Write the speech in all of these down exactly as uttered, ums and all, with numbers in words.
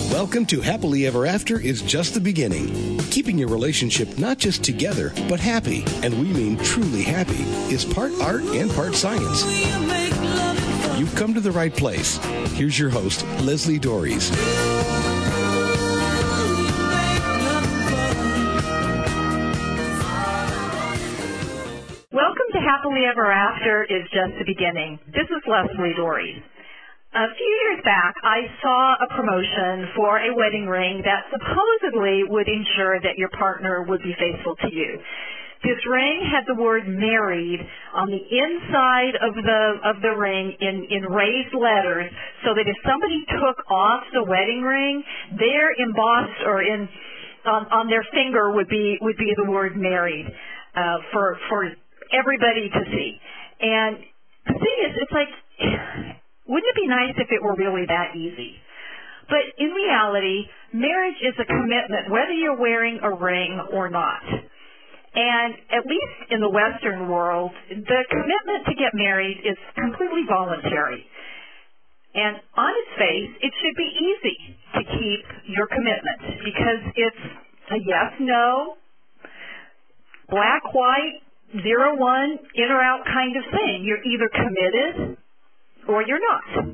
Welcome to Happily Ever After is just the beginning. Keeping your relationship not just together, but happy, and we mean truly happy, is part art and part science. You've come to the right place. Here's your host, Leslie Dories. Welcome to Happily Ever After is just the beginning. This is Leslie Dories. A few years back, I saw a promotion for a wedding ring that supposedly would ensure that your partner would be faithful to you. This ring had the word married on the inside of the of the ring in, in raised letters, so that if somebody took off the wedding ring, there embossed or in on, on their finger would be would be the word married uh, for for everybody to see. And the thing is, it's like, wouldn't it be nice if it were really that easy? But in reality, marriage is a commitment, whether you're wearing a ring or not. And at least in the Western world, the commitment to get married is completely voluntary. And on its face, it should be easy to keep your commitment because it's a yes, no, black, white, zero, one, in or out kind of thing. You're either committed or you're not.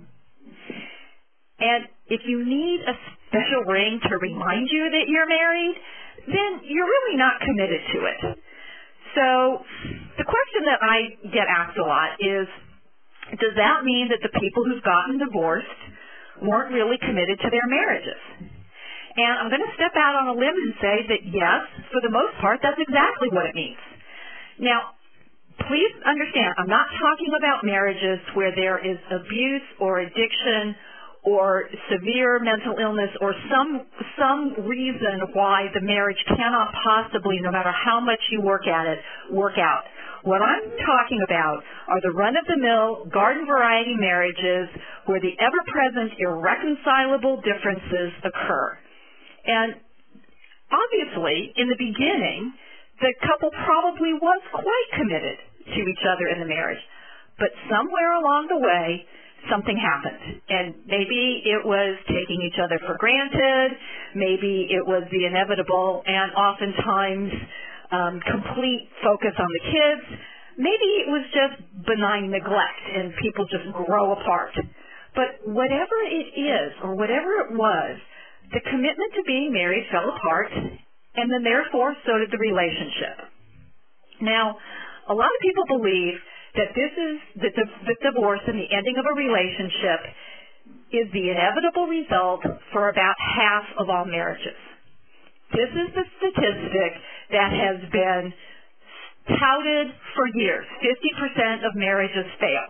And if you need a special ring to remind you that you're married, then you're really not committed to it. So the question that I get asked a lot is, does that mean that the people who've gotten divorced weren't really committed to their marriages? And I'm going to step out on a limb and say that yes, for the most part, that's exactly what it means. Now, please understand, I'm not talking about marriages where there is abuse or addiction or severe mental illness or some some reason why the marriage cannot possibly, no matter how much you work at it, work out. What I'm talking about are the run-of-the-mill, garden variety marriages where the ever-present irreconcilable differences occur. And obviously, in the beginning, the couple probably was quite committed to each other in the marriage. But somewhere along the way, something happened. And maybe it was taking each other for granted. Maybe it was the inevitable and oftentimes um, complete focus on the kids. Maybe it was just benign neglect and people just grow apart. But whatever it is or whatever it was, the commitment to being married fell apart, and then therefore so did the relationship. Now, a lot of people believe that this is that the, the divorce and the ending of a relationship is the inevitable result for about half of all marriages. This is the statistic that has been touted for years. fifty percent of marriages fail.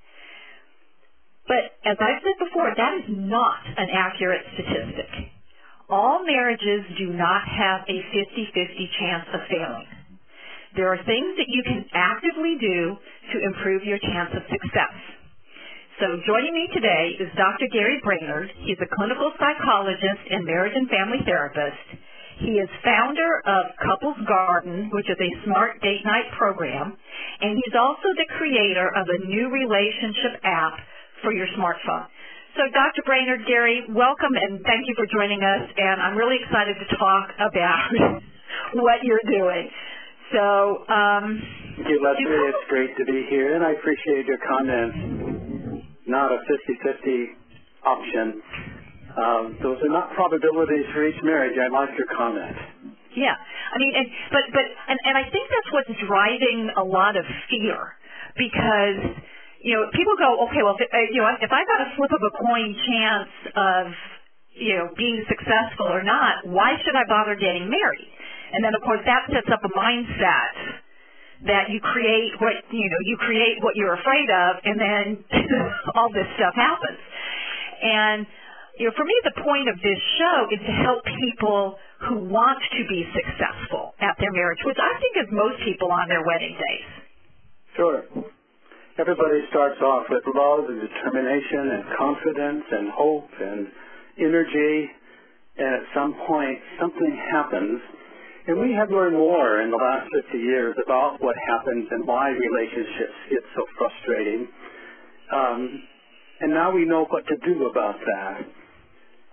But as I've said before, that is not an accurate statistic. All marriages do not have a fifty-fifty chance of failing. There are things that you can actively do to improve your chance of success. So joining me today is Doctor Gary Brainerd. He's a clinical psychologist and marriage and family therapist. He is founder of Couples Garden, which is a smart date night program, and he's also the creator of a new relationship app for your smartphone. So Doctor Brainerd, Gary, welcome and thank you for joining us, and I'm really excited to talk about what you're doing. So, um, Thank you, Leslie. It's great to be here, and I appreciate your comments. Not a fifty-fifty option. Um, those are not probabilities for each marriage. I like your comment. Yeah, I mean, and, but but and, and I think that's what's driving a lot of fear, because you know people go, okay, well, if, you know, if I got a flip of a coin chance of you know being successful or not, why should I bother getting married? And then, of course, that sets up a mindset that you create what, you know, you create what you're afraid of, and then all this stuff happens. And, you know, for me, the point of this show is to help people who want to be successful at their marriage, which I think is most people on their wedding days. Sure. Everybody starts off with love and determination and confidence and hope and energy, and at some point, something happens. And we have learned more in the last fifty years about what happens and why relationships get so frustrating. Um, and now we know what to do about that.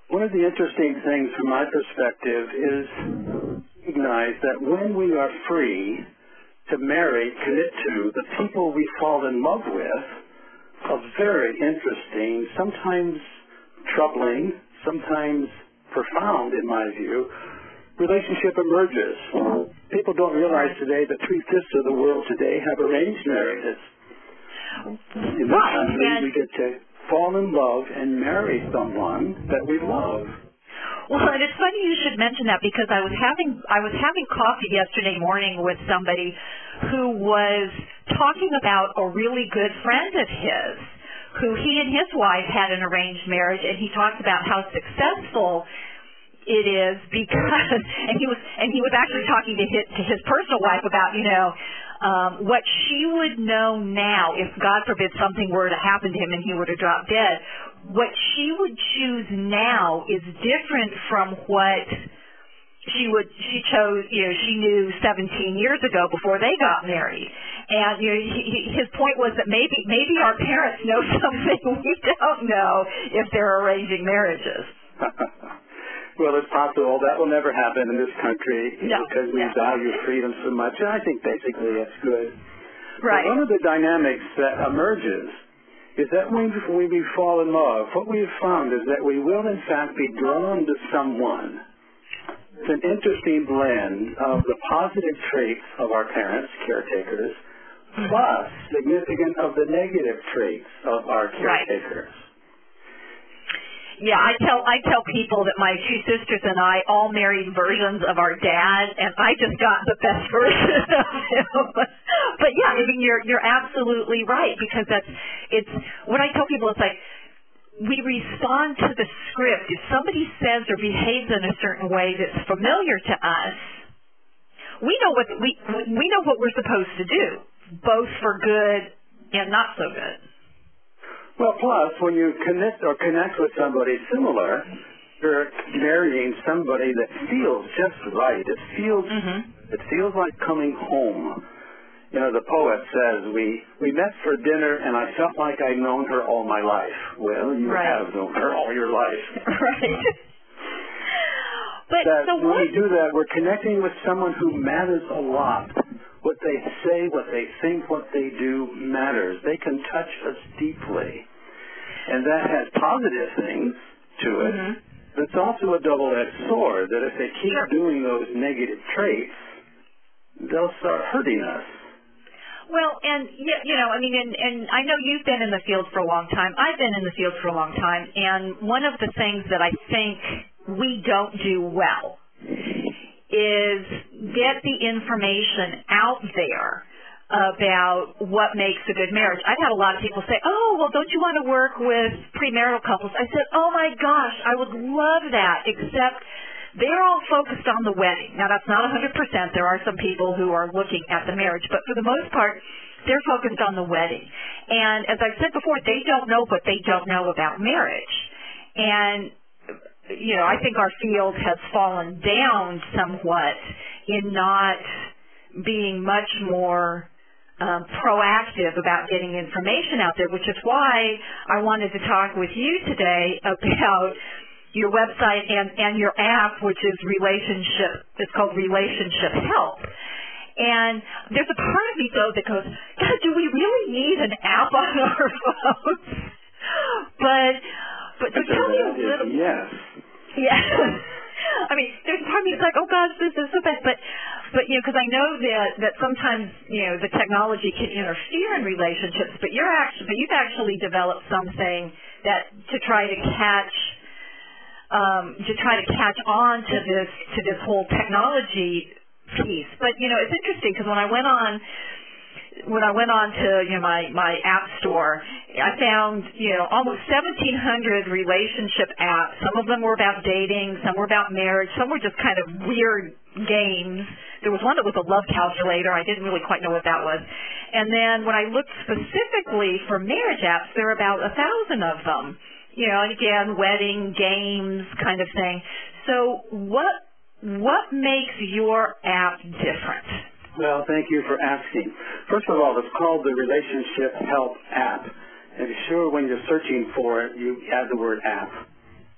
One of the interesting things from my perspective is recognize that when we are free to marry, commit to the people we fall in love with, a very interesting, sometimes troubling, sometimes profound, in my view, relationship emerges. People don't realize today that three-fifths of the world today have arranged marriages. In this country, we get to fall in love and marry someone that we love. Well, and it's funny you should mention that because I was having I was having coffee yesterday morning with somebody who was talking about a really good friend of his, who he and his wife had an arranged marriage, and he talked about how successful it is because, and he was and he was actually talking to his, to his personal wife about, you know, um, what she would know now if, God forbid, something were to happen to him and he were to drop dead. What she would choose now is different from what she would she chose. You know, she knew seventeen years ago before they got married. And you know, he, he, his point was that maybe maybe our parents know something we don't know if they're arranging marriages. Well, it's possible. That will never happen in this country no, because we no. value freedom so much. And I think basically that's good. Right. But one of the dynamics that emerges is that when we fall in love, what we have found is that we will, in fact, be drawn to someone. It's an interesting blend of the positive traits of our parents, caretakers, plus significant of the negative traits of our caretakers. Right. Yeah, I tell I tell people that my two sisters and I all married versions of our dad, and I just got the best version of him. But yeah, I mean, you're you're absolutely right, because that's it's what I tell people. It's like we respond to the script. If somebody says or behaves in a certain way that's familiar to us, we know what we we know what we're supposed to do, both for good and not so good. Well, plus, when you connect or connect with somebody similar, you're marrying somebody that feels just right. It feels mm-hmm. it feels like coming home. You know, the poet says, we, we met for dinner and I felt like I'd known her all my life. Well, you right. have known her all your life. Right. But that so when what? we do that, we're connecting with someone who matters a lot. What they say, what they think, what they do matters. They can touch us deeply. And that has positive things to it. Mm-hmm. But it's also a double-edged sword, that if they keep sure. doing those negative traits, they'll start hurting us. Well, and, you know, I mean, and, and I know you've been in the field for a long time. I've been in the field for a long time. And one of the things that I think we don't do well is get the information out there about what makes a good marriage. I've had a lot of people say, oh, well, don't you want to work with premarital couples? I said, oh, my gosh, I would love that, except they're all focused on the wedding. Now, that's not one hundred percent. There are some people who are looking at the marriage, but for the most part, they're focused on the wedding. And as I've said before, they don't know what they don't know about marriage. And you know, I think our field has fallen down somewhat in not being much more um, proactive about getting information out there, which is why I wanted to talk with you today about your website and, and your app, which is relationship, it's called Relationship Help. And there's a part of me, though, that goes, God, do we really need an app on our phones? But, but so tell me a little. Yes. Yeah. I mean, there's a part of me that's like, oh, gosh, this is so bad. But, but you know, because I know that, that sometimes, you know, the technology can interfere in relationships, but you're actually, but you've actually developed something that to try to catch, um, to try to catch on to this, to this whole technology piece. But, you know, it's interesting because when I went on, when I went on to, you know, my, my app store, I found, you know, almost seventeen hundred relationship apps. Some of them were about dating, some were about marriage, some were just kind of weird games. There was one that was a love calculator. I didn't really quite know what that was. And then when I looked specifically for marriage apps, there were about a thousand of them. You know, and again, wedding, games, kind of thing. So what what makes your app different? Well, thank you for asking. First of all, it's called the Relationship Help app. And be sure when you're searching for it, you add the word app.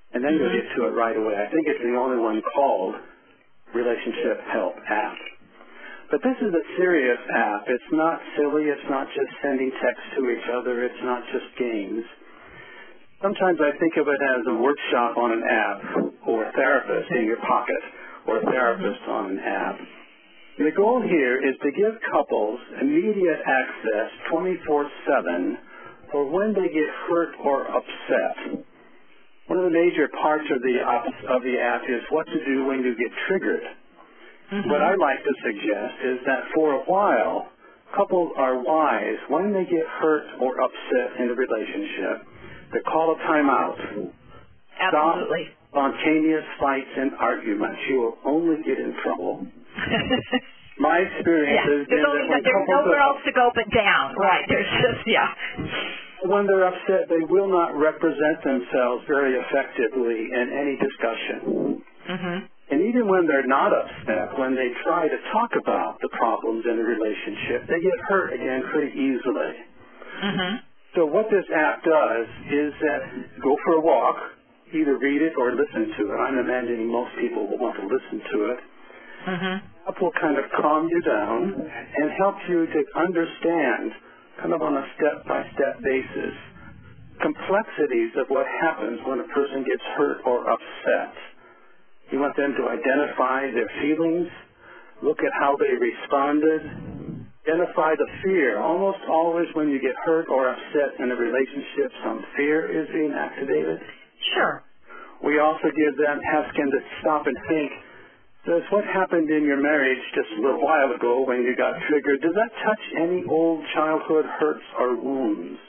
and then you'll get to it right away. I think it's the only one called Relationship Help app. But this is a serious app. It's not silly. It's not just sending texts to each other. It's not just games. Sometimes I think of it as a workshop on an app, or a therapist in your pocket, or a therapist on an app. And the goal here is to give couples immediate access twenty-four seven for when they get hurt or upset. One of the major parts of the, of the app is what to do when you get triggered. Mm-hmm. What I like to suggest is that for a while, couples are wise when they get hurt or upset in a relationship to call a timeout. Absolutely. Stop spontaneous fights and arguments. You will only get in trouble. My experience yeah. has been only, that when there's couples nowhere are, else to go but down. Right. There's just, yeah. When they're upset, they will not represent themselves very effectively in any discussion. Mm-hmm. And even when they're not upset, when they try to talk about the problems in a relationship, they get hurt again pretty easily. Mm-hmm. So what this app does is that go for a walk, either read it or listen to it. I'm imagining most people will want to listen to it. Mm-hmm. It will kind of calm you down and help you to understand, kind of on a step-by-step basis, complexities of what happens when a person gets hurt or upset. You want them to identify their feelings, look at how they responded, identify the fear. Almost always when you get hurt or upset in a relationship, some fear is being activated. Sure. We also give them, ask them to stop and think, does what happened in your marriage just a little while ago when you got triggered, does that touch any old childhood hurts or wounds?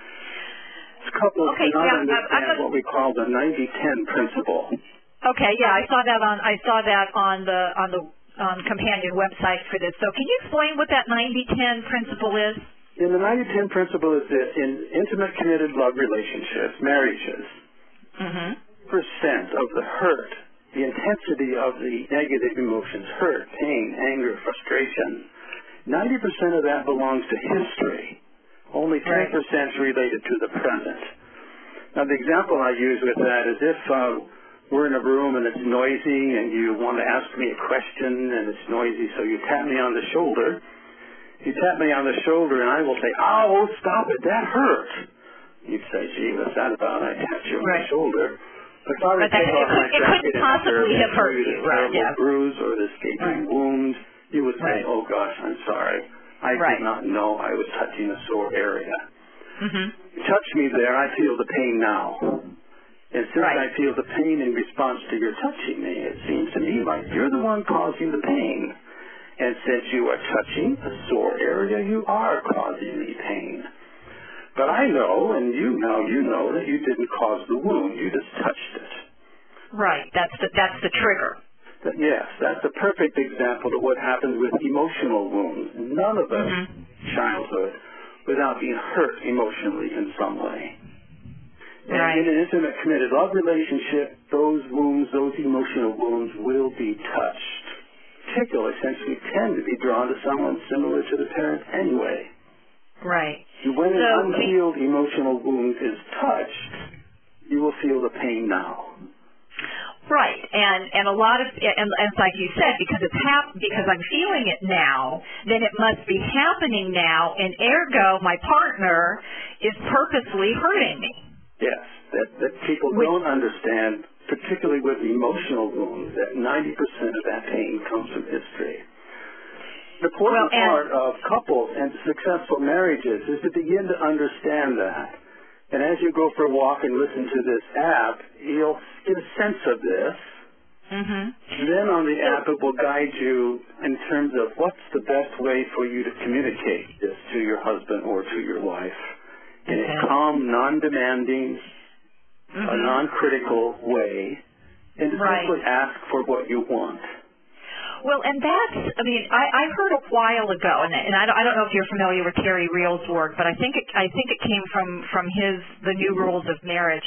Couples okay, do not yeah, understand I'm, I'm, what we call the ninety ten principle. Okay, yeah, I saw that on I saw that on the on the um, companion website for this. So can you explain what that ninety ten principle is? And the ninety ten principle is this: in intimate, committed love relationships, marriages, mm-hmm. percent of the hurt, the intensity of the negative emotions, hurt, pain, anger, frustration, ninety percent of that belongs to history. Only ten percent is related to the present. Now, the example I use with that is if uh, we're in a room and it's noisy and you want to ask me a question and it's noisy, so you tap me on the shoulder. You tap me on the shoulder and I will say, oh, stop it, that hurt. You'd say, gee, what's that about? I tapped you on right. the shoulder. But if I were to take off my jacket and possibly have hurt you, right, yeah. bruise or this right. gaping wound, you would say, right. oh, gosh, I'm sorry. I right. did not know I was touching a sore area. Mm-hmm. You touch me there, I feel the pain now. And since right. I feel the pain in response to your touching me, it seems to me like you're the one causing the pain. And since you are touching a sore area, you are causing me pain. But I know, and you know, you know that you didn't cause the wound. You just touched it. Right. That's the, that's the trigger. That, yes, that's a perfect example of what happens with emotional wounds. None of us, mm-hmm. childhood, without being hurt emotionally in some way. And right. in an intimate, committed love relationship, those wounds, those emotional wounds will be touched. Particularly since we tend to be drawn to someone similar to the parent anyway. Right. And when so an unhealed we, emotional wound is touched, you will feel the pain now. Right, and and a lot of and, and it's like you said, because it's hap- because I'm feeling it now, then it must be happening now, and ergo, my partner is purposely hurting me. Yes, that that people Which, don't understand, particularly with emotional wounds, that ninety percent of that pain comes from history. The important well, part of couples and successful marriages is to begin to understand that. And as you go for a walk and listen to this app, you'll get a sense of this. Mm-hmm. Then on the app, it will guide you in terms of what's the best way for you to communicate this to your husband or to your wife in okay. a calm, non-demanding, mm-hmm. a non-critical way, and to right. simply ask for what you want. Well, and that's, I mean, I, I heard a while ago, and, and I, don't, I don't know if you're familiar with Terry Real's work, but I think it, I think it came from, from his, The New Rules of Marriage.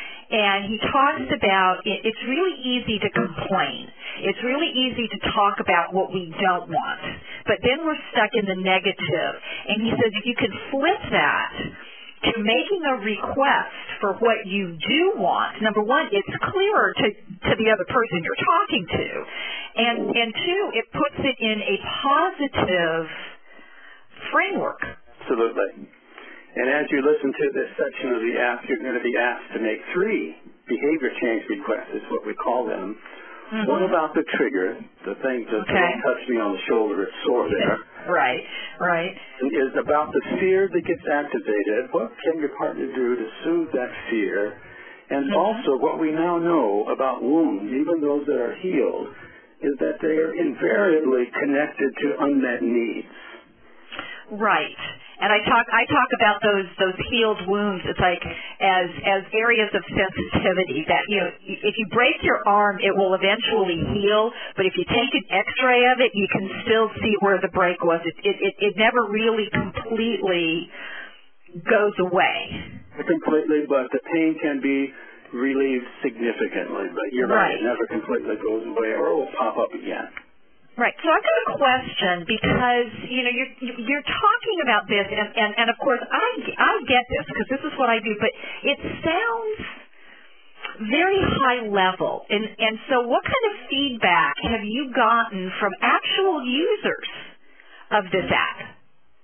And he talks about, it, it's really easy to complain. It's really easy to talk about what we don't want. But then we're stuck in the negative. And he says if you can flip that to making a request for what you do want, number one, it's clearer to, to the other person you're talking to. And, and two, it puts it in a positive framework. Absolutely. And as you listen to this section of the app, you're going to be asked to make three behavior change requests, is what we call them. Mm-hmm. One about the trigger, the thing that okay. don't touch me on the shoulder, it's sore there. Right, right. Is about the fear that gets activated. What can your partner do to soothe that fear? And mm-hmm. also what we now know about wounds, even those that are healed, is that they are invariably connected to unmet needs. Right. And I talk I talk about those those healed wounds. It's like as as areas of sensitivity that, you know, if you break your arm, it will eventually heal. But if you take an X-ray of it, you can still see where the break was. It it it, it never really completely goes away. Completely, but the pain can be relieved significantly. But you're right, right. It never completely goes away, or it will pop up again. Right. So I've got a question because, you know, you're, you're talking about this, and, and, and of course, I, I get this because this is what I do, but it sounds very high level. And, and so what kind of feedback have you gotten from actual users of this app?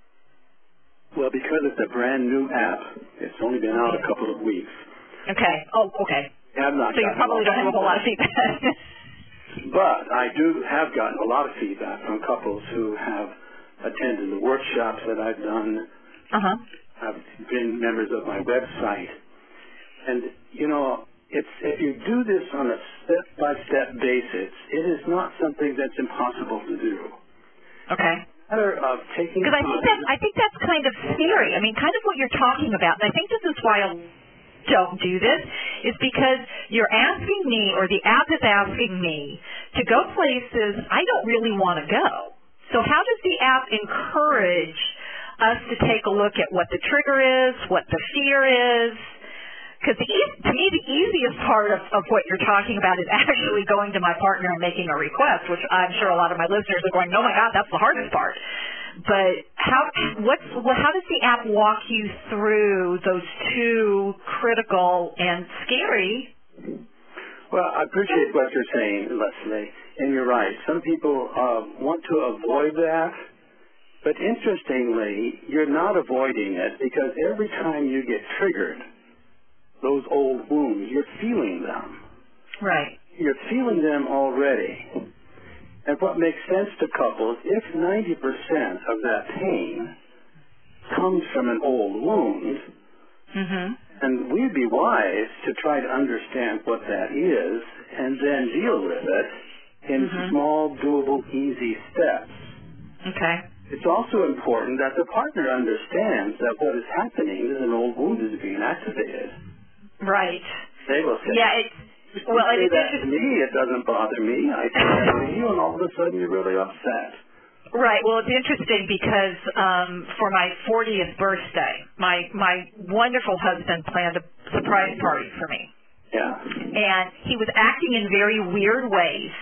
Well, because it's a brand new app, it's only been out a couple of weeks. Okay. Oh, okay. I'm not so you probably don't have a whole lot of feedback. But I do have gotten a lot of feedback from couples who have attended the workshops that I've done, uh-huh. have been members of my website. And, you know, it's if you do this on a step-by-step basis, it is not something that's impossible to do. Okay. Matter of taking Because I think that I think that's kind of scary. I mean, kind of what you're talking about. And I think this is why I don't do this, is because you're asking me, or the app is asking me, to go places I don't really want to go. So how does the app encourage us to take a look at what the trigger is, what the fear is? Because to me, the easiest part of, of what you're talking about is actually going to my partner and making a request, which I'm sure a lot of my listeners are going, oh my God, that's the hardest part. But how what's well, how does the app walk you through those two critical and scary? Well, I appreciate what you're saying, Leslie, and you're right. Some people uh, want to avoid that, but interestingly, you're not avoiding it because every time you get triggered, those old wounds, you're feeling them. Right. You're feeling them already. And what makes sense to couples, if ninety percent of that pain comes from an old wound, mm-hmm. and we'd be wise to try to understand what that is and then deal with it in mm-hmm. small, doable, easy steps. Okay. It's also important that the partner understands that what is happening is an old wound is being activated. Right. They will say, yeah, it's Well, you say it's that to me, it doesn't bother me. I say that to you, and all of a sudden you're really upset. Right. Well, it's interesting because um, for my fortieth birthday, my my wonderful husband planned a surprise party for me. Yeah. And he was acting in very weird ways.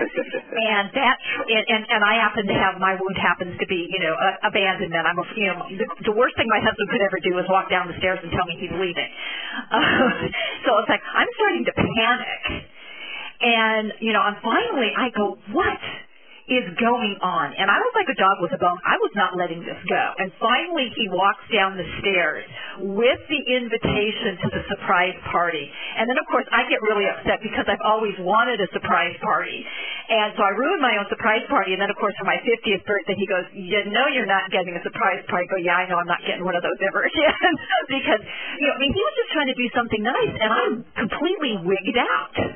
and that, and, and and I happen to have, my wound happens to be, you know, uh, abandonment. I'm, a, you know, the, the worst thing my husband could ever do is walk down the stairs and tell me he's leaving. Uh, so it's like I'm starting to panic, and you know, and finally I go, what is going on? And I was like a dog with a bone. I was not letting this go. And finally he walks down the stairs with the invitation to the surprise party. And then, of course, I get really upset because I've always wanted a surprise party. And so I ruined my own surprise party. And then, of course, for my fiftieth birthday, he goes, you know you're not getting a surprise party. I go, yeah, I know I'm not getting one of those ever again. Because, you know, I mean, he was just trying to do something nice, and I'm completely wigged out.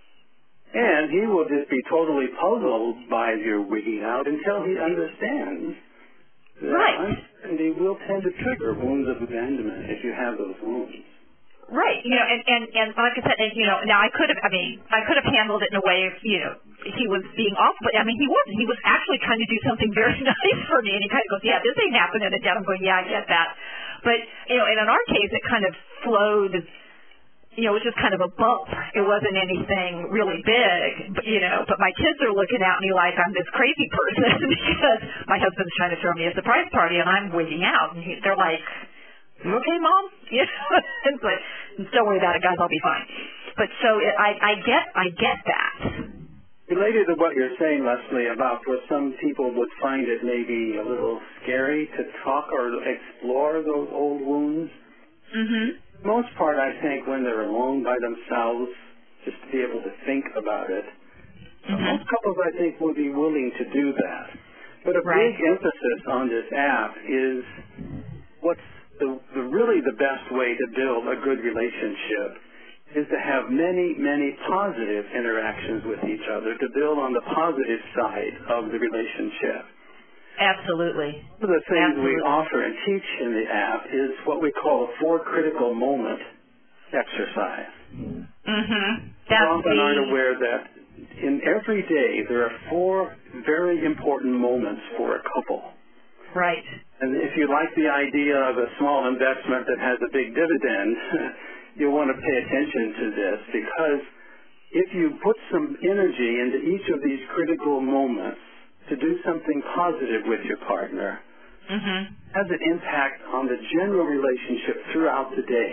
And he will just be totally puzzled by your wigging out until he understands. Right. And he will tend to trigger wounds of abandonment if you have those wounds. Right. You know, and, and, and like I said, and, you know, now I could have, I mean, I could have handled it in a way if, you know, he was being awful, but I mean, he wasn't. He was actually trying to do something very nice for me, and he kind of goes, yeah, this ain't happening again. I'm going, yeah, I get that. But, you know, and in our case, it kind of flowed. You know, it was just kind of a bump. It wasn't anything really big, but, you know, but my kids are looking at me like I'm this crazy person because my husband's trying to throw me a surprise party and I'm wigging out. And he, they're like, You okay, Mom? You know, it's like, don't worry about it, guys. I'll be fine. But so it, I, I get, I get that. Related to what you're saying, Leslie, about where some people would find it maybe a little scary to talk or explore those old wounds. Mm-hmm. Most part, I think, when they're alone by themselves, just to be able to think about it. Mm-hmm. Most couples, I think, would be willing to do that. But a right. big emphasis on this app is what's the, the really the best way to build a good relationship is to have many, many positive interactions with each other to build on the positive side of the relationship. Absolutely. One of the things Absolutely. we offer and teach in the app is what we call a four critical moment exercise. Mm-hmm. You often the... aren't aware that in every day there are four very important moments for a couple. Right. And if you like the idea of a small investment that has a big dividend, you'll want to pay attention to this, because if you put some energy into each of these critical moments to do something positive with your partner, mm-hmm. has an impact on the general relationship throughout the day.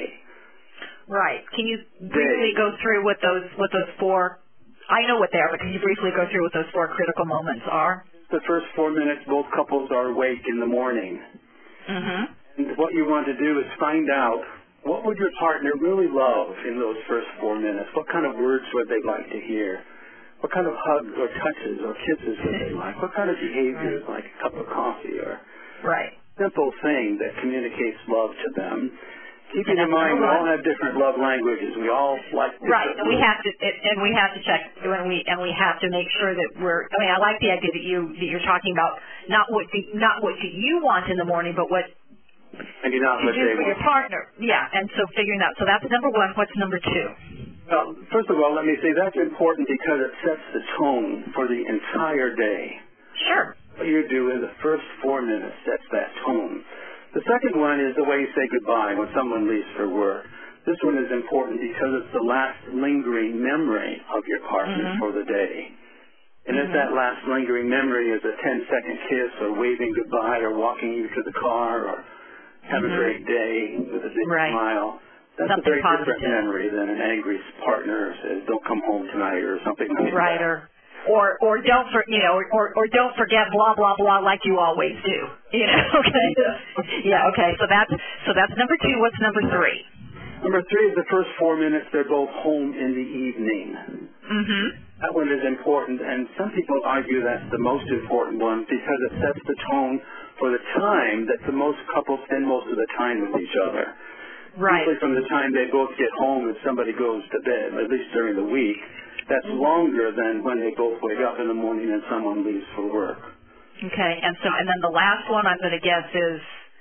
Right. Can you briefly day. go through what those what those four, I know what they are, but can you briefly go through what those four critical moments are? The first four minutes, both couples are awake in the morning. Mm-hmm. And what you want to do is find out, what would your partner really love in those first four minutes? What kind of words would they like to hear? What kind of hugs or touches or kisses would they like? What kind of behaviors, right. like a cup of coffee or right. simple thing that communicates love to them? Keeping in mind, we all have different love languages. We all like different right, and we have to, and we have to check, and we and we have to make sure that we're. I mean, I like the idea that you that you're talking about not what do, not what do you want in the morning, but what and you're not to what do they for want. your partner. Yeah, and so figuring out. So that's number one. What's number two? Well, first of all, let me say that's important because it sets the tone for the entire day. Sure. What you do in the first four minutes sets that tone. The second one is the way you say goodbye when someone leaves for work. This one is important because it's the last lingering memory of your partner mm-hmm. for the day. And mm-hmm. if that last lingering memory is a ten-second kiss or waving goodbye or walking you to the car or have mm-hmm. a great day with a big right. smile, that's something a very positive. different memory than an angry partner says, don't come home tonight or something like right, that. Or Or or don't for you know or or don't forget blah blah blah like you always do. You know, okay. Yeah, okay. So that's so that's number two. What's number three? Number three is the first four minutes. They're both home in the evening. Mm-hmm. That one is important, and some people argue that's the most important one because it sets the tone for the time that the most couples spend most of the time with each other. Right. Usually from the time they both get home and somebody goes to bed, at least during the week. That's longer than when they both wake up in the morning and someone leaves for work. Okay, and so and then the last one I'm going to guess is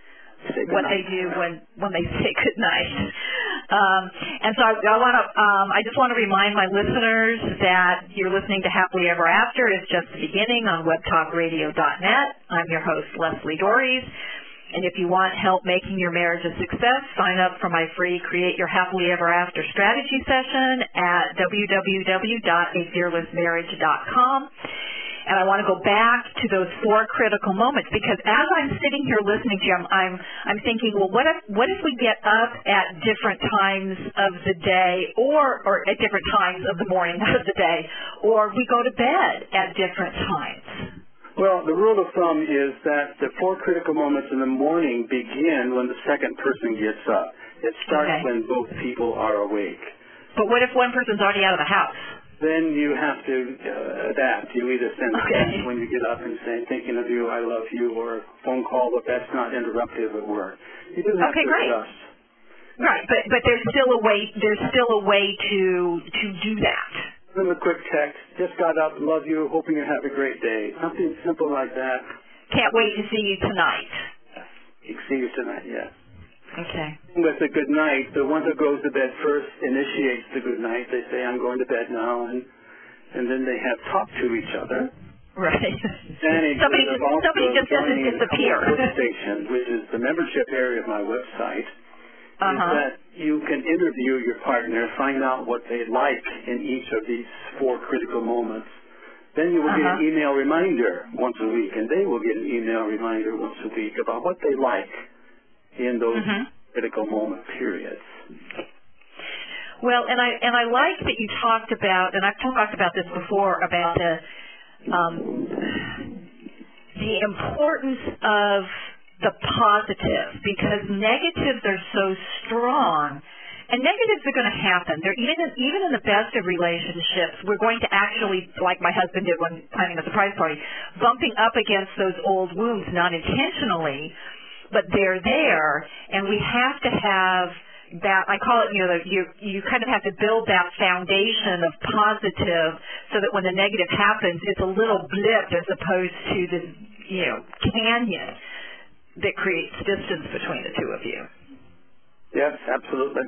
what they do when when they say good night. Um, and so I, I want to um, I just want to remind my listeners that you're listening to Happily Ever After. It's just the beginning on web talk radio dot net. I'm your host, Leslie Dories. And if you want help making your marriage a success, sign up for my free Create Your Happily Ever After strategy session at w w w dot a fearless marriage dot com. And I want to go back to those four critical moments because as I'm sitting here listening to you, I'm I'm, I'm thinking, well, what if what if we get up at different times of the day, or or at different times of the morning of the day, or we go to bed at different times? Well, the rule of thumb is that the four critical moments in the morning begin when the second person gets up. It starts okay. when both people are awake. But what if one person's already out of the house? Then you have to uh, adapt. You either send a okay. text when you get up and say, thinking of you, I love you, or a phone call, but that's not interruptive at work. You do have okay, to great. adjust. Right, but but there's still a way. There's still a way to to do that. Send them a quick text. Just got up, love you, hoping you have a great day. Something simple like that. Can't wait to see you tonight. Yes. See you tonight, yes. Okay. With a good night, the one who goes to bed first initiates the good night. They say, I'm going to bed now, and and then they have talked to each other. Right. And somebody just, somebody just doesn't disappear. Station, which is the membership area of my website. Uh-huh. Is that you can interview your partner, find out what they like in each of these four critical moments. Then you will uh-huh. get an email reminder once a week, and they will get an email reminder once a week about what they like in those mm-hmm. critical moment periods. Well, and I and I like that you talked about, and I've talked about this before, about the um, the importance of the positive, because negatives are so strong, and negatives are going to happen. They're even in, even in the best of relationships, we're going to actually, like my husband did when planning a surprise party, bumping up against those old wounds, not intentionally, but they're there, and we have to have that, I call it, you know, you you kind of have to build that foundation of positive so that when the negative happens, it's a little blip as opposed to this, you know, canyon that creates distance between the two of you. Yes, absolutely.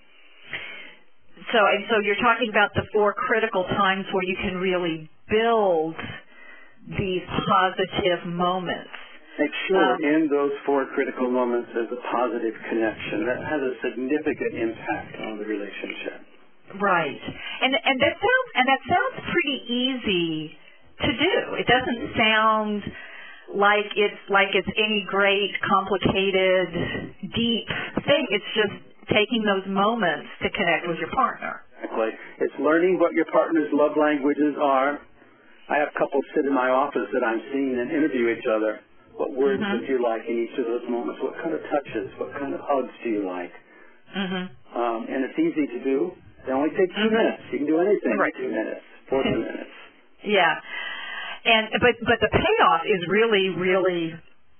So, and so you're talking about the four critical times where you can really build these positive moments. Make sure um, in those four critical moments there's a positive connection that has a significant impact on the relationship. Right, and and that sounds and that sounds pretty easy to do. It doesn't sound like it's like it's any great, complicated, deep thing. It's just taking those moments to connect with your partner. Exactly. It's learning what your partner's love languages are. I have couples sit in my office that I'm seeing and interview each other. What words mm-hmm. would you like in each of those moments? What kind of touches? What kind of hugs do you like? Mm-hmm. Um, and it's easy to do. They only take two mm-hmm. minutes. You can do anything right. in two minutes, forty minutes. Yeah. And but but the payoff is really, really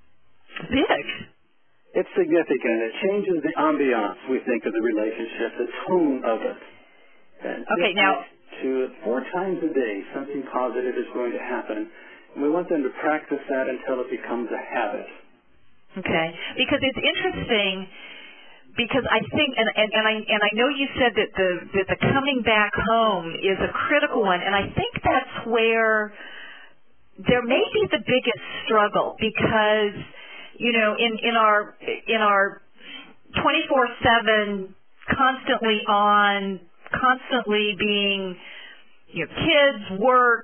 big. It's significant. It changes the ambiance, we think, of the relationship, the tone of it. And okay, now to four times a day, something positive is going to happen. And we want them to practice that until it becomes a habit. Okay, because it's interesting. Because I think, and, and, and I and I know you said that the that the coming back home is a critical one, and I think that's where there may be the biggest struggle, because you know in in our in our twenty-four seven, constantly on, constantly being, you know, kids, work,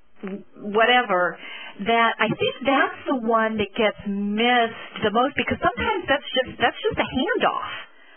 whatever, that I think that's the one that gets missed the most, because sometimes that's just that's just a handoff.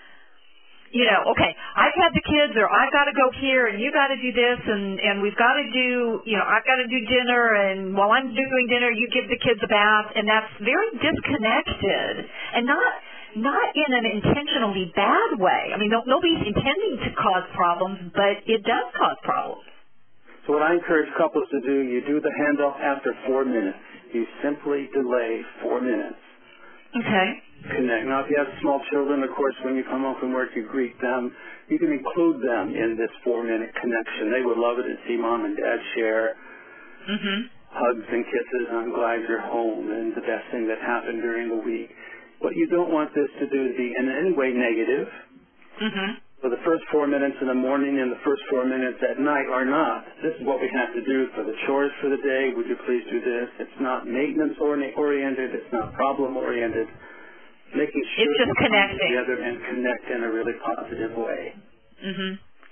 You know, okay, I've had the kids, or I've got to go here, and you got to do this, and and we've got to do, you know, I've got to do dinner, and while I'm doing dinner, you give the kids a bath, and that's very disconnected, and not not in an intentionally bad way. I mean, nobody's intending to cause problems, but it does cause problems. So what I encourage couples to do, you do the handoff after four minutes. You simply delay four minutes. Okay. Connect. Now, if you have small children, of course, when you come home from work, you greet them. You can include them in this four-minute connection. They would love it to see mom and dad share mm-hmm. hugs and kisses. I'm glad you're home, and the best thing that happened during the week. What you don't want this to do is be in any way negative. Mm-hmm. So the first four minutes in the morning and the first four minutes at night are not. This is what we have to do for the chores for the day. Would you please do this? It's not maintenance-oriented. It's not problem-oriented. Making sure it's just connecting together and connect in a really positive way. Mm-hmm.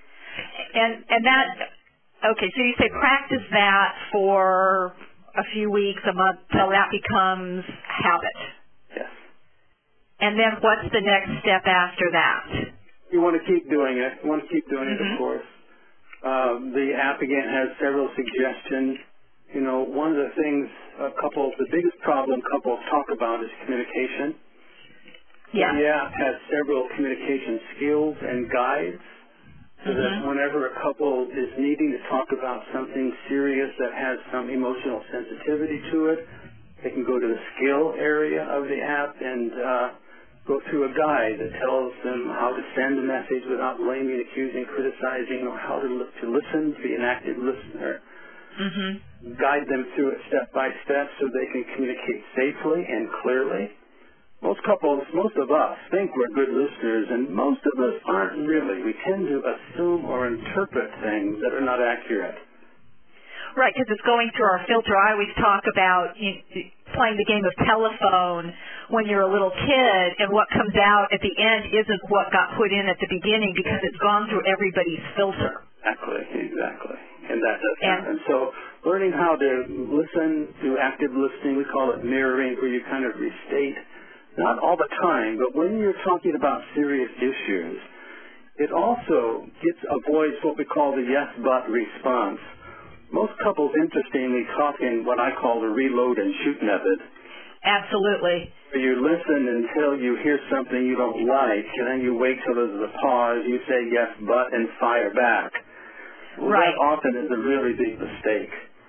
And and that, okay, so you say practice that for a few weeks, a month, till that becomes habit. Yes. And then what's the next step after that? You want to keep doing it. You want to keep doing mm-hmm. it, of course. Uh, the app, again, has several suggestions. You know, one of the things uh, couples, the biggest problem couples talk about is communication. Yeah. The app has several communication skills and guides so mm-hmm. that whenever a couple is needing to talk about something serious that has some emotional sensitivity to it, they can go to the skill area of the app and uh, go through a guide that tells them how to send a message without blaming, accusing, criticizing, or how to, li- to listen, to be an active listener. Mm-hmm. Guide them through it step by step so they can communicate safely and clearly. Most couples, most of us, think we're good listeners, and most of us aren't really. We tend to assume or interpret things that are not accurate. Right, because it's going through our filter. I always talk about you know, playing the game of telephone when you're a little kid, and what comes out at the end isn't what got put in at the beginning because it's gone through everybody's filter. Exactly, exactly. And that does and, happen. So learning how to listen, do active listening, we call it mirroring, where you kind of restate not all the time, but when you're talking about serious issues, it also gets avoids what we call the yes but response. Most couples, interestingly, talk in what I call the reload and shoot method. Absolutely. You listen until you hear something you don't like, and then you wait till there's a pause, you say yes but, and fire back. Well, right. That often is a really big mistake.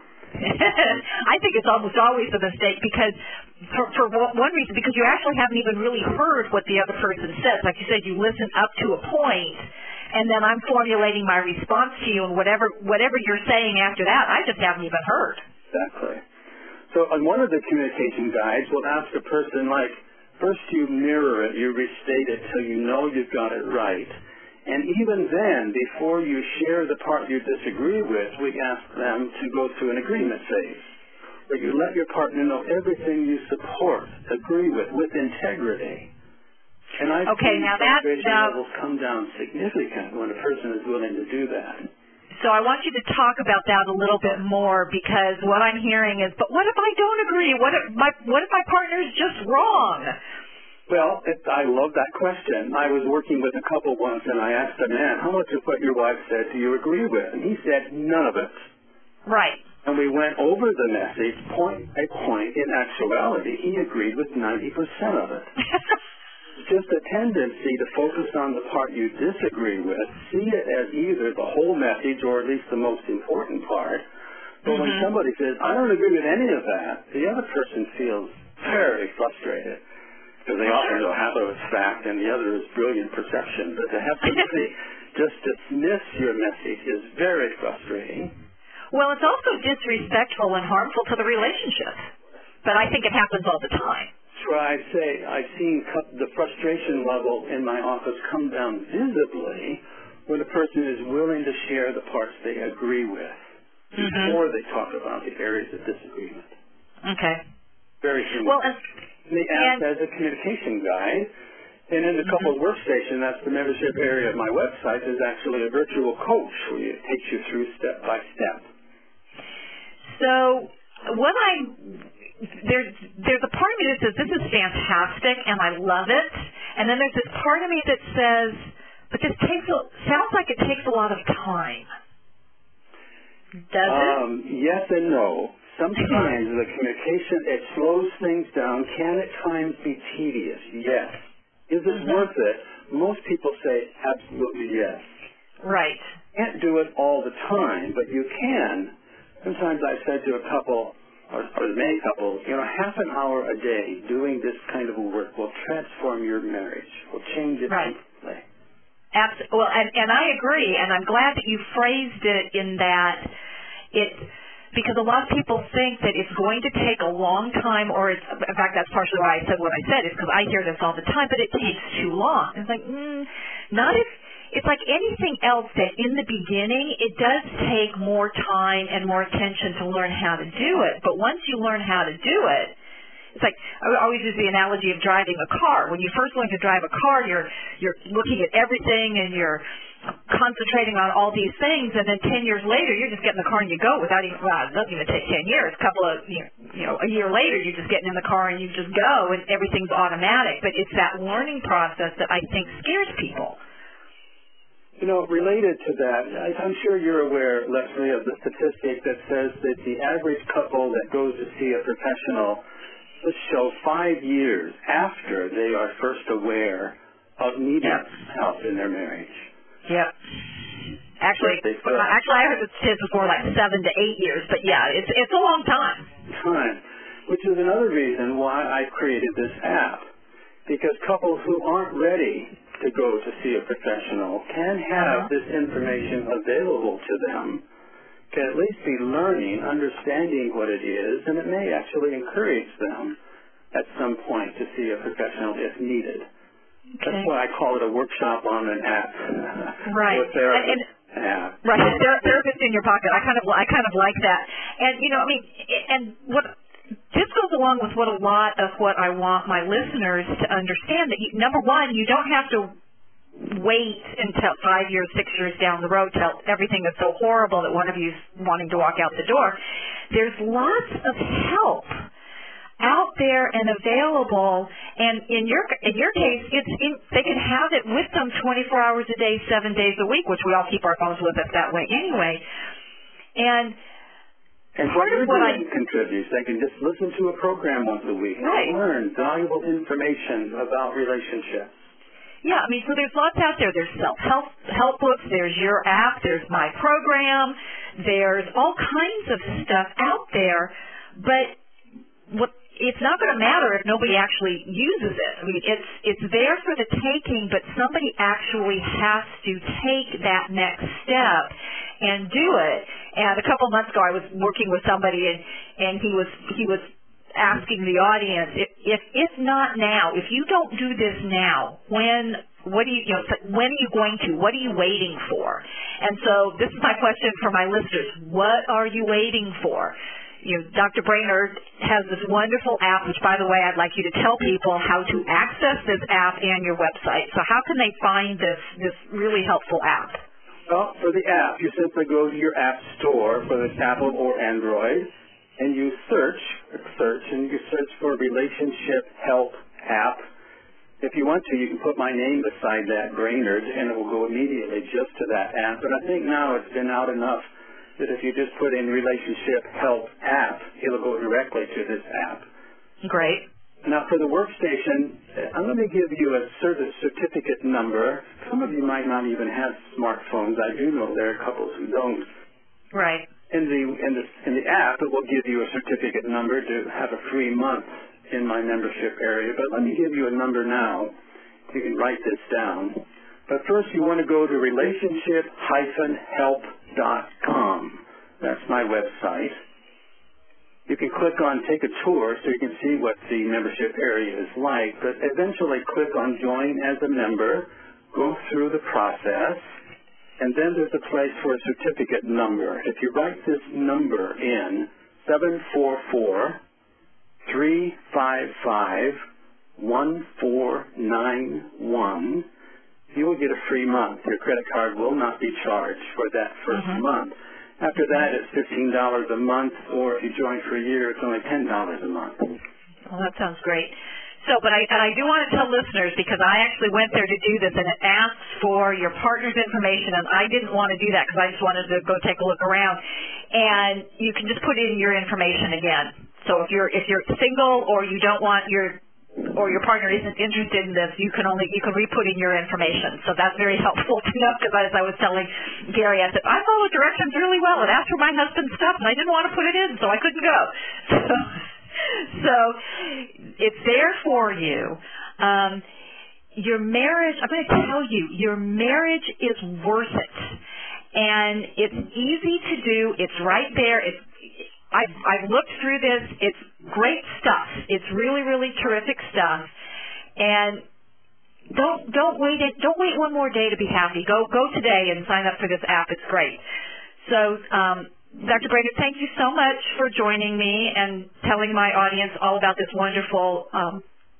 I think it's almost always a mistake because, for, for one reason, because you actually haven't even really heard what the other person says. Like you said, you listen up to a point, and then I'm formulating my response to you, and whatever whatever you're saying after that, I just haven't even heard. Exactly. So on one of the communication guides, we'll ask a person, like, first you mirror it, you restate it till you know you've got it right. And even then, before you share the part you disagree with, we ask them to go through an agreement phase, where you let your partner know everything you support, agree with, with integrity. And I've okay, seen now that frustration now, levels come down significant when a person is willing to do that. So I want you to talk about that a little bit more, because what I'm hearing is, but what if I don't agree? What if my what if my partner's just wrong? Well, it, I love that question. I was working with a couple once, and I asked a man, how much of what your wife said do you agree with? And he said, none of it. Right. And we went over the message point by point. In actuality, he agreed with ninety percent of it. It's just a tendency to focus on the part you disagree with, see it as either the whole message or at least the most important part. But mm-hmm. when somebody says, I don't agree with any of that, the other person feels very frustrated. Because they often know half of it's fact and the other is brilliant perception. But to have somebody just dismiss your message is very frustrating. Well, it's also disrespectful and harmful to the relationship. But I think it happens all the time. That's why I say I've seen the frustration level in my office come down visibly when a person is willing to share the parts they agree with mm-hmm. before they talk about the areas of disagreement. Okay. Very human. Well, and They act as a communication guide, and in the couple mm-hmm. workstation, that's the membership area of my website, is actually a virtual coach where it takes you through step by step. So what I there's there's a part of me that says this is fantastic and I love it, and then there's this part of me that says, but this takes a, sounds like it takes a lot of time. Does um, it? Yes and no. Sometimes the communication, it slows things down. Can at times be tedious? Yes. Is it mm-hmm. worth it? Most people say absolutely yes. Right. Can't do it all the time, but you can. Sometimes I've said to a couple, or, or many couples, you know, half an hour a day doing this kind of work will transform your marriage, will change it right. completely. Absolutely. Well, and, and I agree, and I'm glad that you phrased it in that it... Because a lot of people think that it's going to take a long time, or it's, in fact, that's partially why I said what I said, is because I hear this all the time, but it takes too long. It's like, mm, not if, it's like anything else that in the beginning, it does take more time and more attention to learn how to do it. But once you learn how to do it, it's like, I always use the analogy of driving a car. When you first learn to drive a car, you're, you're looking at everything and you're concentrating on all these things, and then ten years later, you're just getting in the car and you go without even, well, it doesn't even take ten years. A couple of, you know, a year later, you're just getting in the car and you just go, and everything's automatic. But it's that learning process that I think scares people. You know, related to that, I'm sure you're aware, Leslie, of the statistic that says that the average couple that goes to see a professional will show five years after they are first aware of needing yep. help in their marriage. Yep. Actually, actually, I heard the statistics before like seven to eight years, but yeah, it's it's a long time. Time, which is another reason why I created this app, because couples who aren't ready to go to see a professional can have uh-huh. this information available to them, can at least be learning, understanding what it is, and it may actually encourage them at some point to see a professional if needed. Okay. That's why I call it a workshop on an app. Right. Or therapist and, and, app. Right. Ther- therapist in your pocket. I kind of, I kind of like that. And you know, I mean, and what this goes along with what a lot of what I want my listeners to understand. That you, number one, you don't have to wait until five years, six years down the road till everything is so horrible that one of you's wanting to walk out the door. There's lots of help out there and available, And in your in your case, it's in, they can have it with them twenty-four hours a day, seven days a week, which we all keep our phones with us that way anyway. And And what you're doing contributes. They can just listen to a program once a week right. and learn valuable information about relationships. Yeah, I mean, so there's lots out there. There's self-help help books. There's your app. There's my program. There's all kinds of stuff out there. But what it's not going to matter if nobody actually uses it. I mean, it's it's there for the taking, but somebody actually has to take that next step and do it. And a couple of months ago, I was working with somebody, and and he was he was asking the audience, if if if not now, if you don't do this now, when what do you you know when are you going to? What are you waiting for? And so this is my question for my listeners: what are you waiting for? You know, Doctor Brainerd has this wonderful app, which, by the way, I'd like you to tell people how to access this app and your website. So how can they find this this really helpful app? Well, for the app, you simply go to your app store, whether it's Apple or Android, and you search, search, and you search for Relationship Help App. If you want to, you can put my name beside that, Brainerd, and it will go immediately just to that app. But I think now it's been out enough that if you just put in Relationship Help App, it'll go directly to this app. Great. Now, for the workstation, I'm going to give you a service certificate number. Some of you might not even have smartphones. I do know there are couples who don't. Right. In the, in the, in the app, it will give you a certificate number to have a free month in my membership area. But let me give you a number now. You can write this down. But first, you want to go to relationship dash help dot com. That's my website. You can click on Take a Tour so you can see what the membership area is like, but eventually click on Join as a Member, go through the process, and then there's a place for a certificate number. If you write this number in, seven four four, three five five, one four nine one, you will get a free month. Your credit card will not be charged for that first mm-hmm. month. After that, it's fifteen dollars a month, or if you join for a year, it's only ten dollars a month. Well, that sounds great. So, but I, and I do want to tell listeners, because I actually went there to do this, and it asks for your partner's information, and I didn't want to do that because I just wanted to go take a look around. And you can just put in your information again. So if you're if you're single or you don't want your or your partner isn't interested in this, you can only you can re-put in your information. So that's very helpful to know, because as I was telling Gary, I said, I followed directions really well. It asked for my husband's stuff, and I didn't want to put it in, so I couldn't go. So, so it's there for you. Um, your marriage, I'm going to tell you, your marriage is worth it. And it's easy to do. It's right there. It's I've, I've looked through this. It's great stuff. It's really, really terrific stuff. And don't don't wait it. Don't wait one more day to be happy. Go go today and sign up for this app. It's great. So, um, Doctor Brainerd, thank you so much for joining me and telling my audience all about this wonderful um,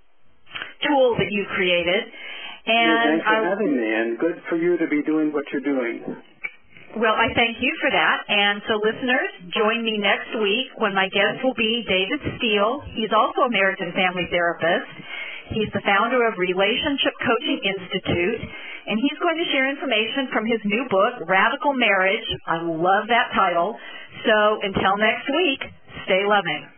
tool that you've created. And yeah, thanks for I, having me. And good for you to be doing what you're doing. Well, I thank you for that. And so, listeners, join me next week when my guest will be David Steele. He's also a marriage and family therapist. He's the founder of Relationship Coaching Institute, and he's going to share information from his new book, Radical Marriage. I love that title. So until next week, stay loving.